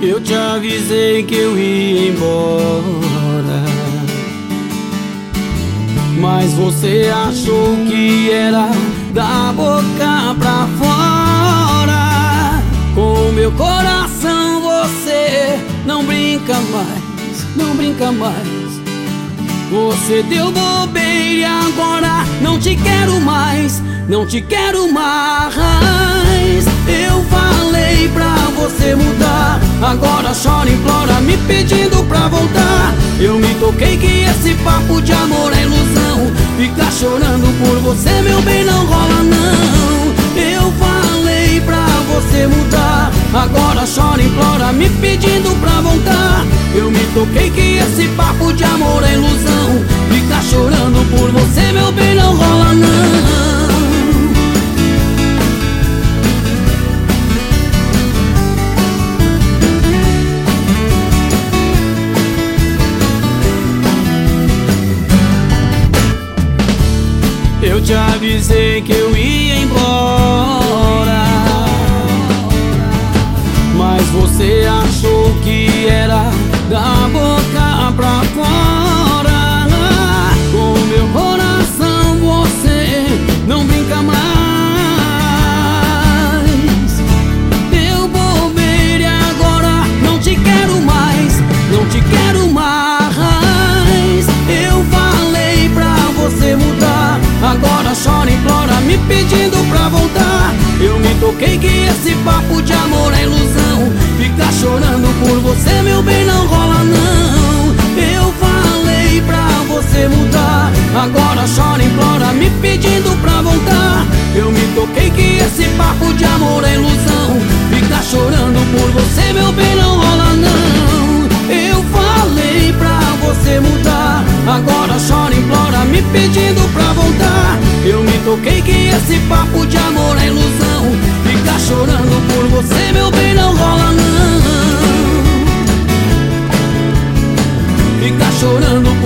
Eu te avisei que eu ia embora, mas você achou que era da boca pra fora. Com meu coração você não brinca mais, não brinca mais. Você deu bobeira e agora não te quero mais, não te quero mais. Eu falei pra você mudar, agora chora, implora, me pedindo pra voltar. Eu me toquei que esse papo de amor é ilusão. Ficar chorando por você, meu bem, não rola não. Eu falei pra você mudar, agora chora, implora, me pedindo pra voltar. Eu me toquei que esse papo de amor é ilusão. Ficar chorando por você, meu bem, não rola não. Eu te avisei que eu ia embora, mas você achou que era da boca pra fora. Com meu coração você não brinca mais. Deu bobeira e agora não te quero mais, não te quero mais. Eu falei pra você mudar, agora chora, implora, me pedindo pra voltar. Eu me toquei que esse papo de amor é ilusão. Ficar chorando por você, meu bem, não rola não. Eu falei pra você mudar, agora chora, implora, me pedindo pra voltar. Eu me toquei que esse papo de amor é ilusão. Ficar chorando por você, meu bem, não rola não. Eu falei pra você mudar, agora chora, implora, me pedindo pra voltar. Eu me toquei que esse papo de amor é ilusão. Ficar chorando por você, meu bem, não rola não. Ficar chorando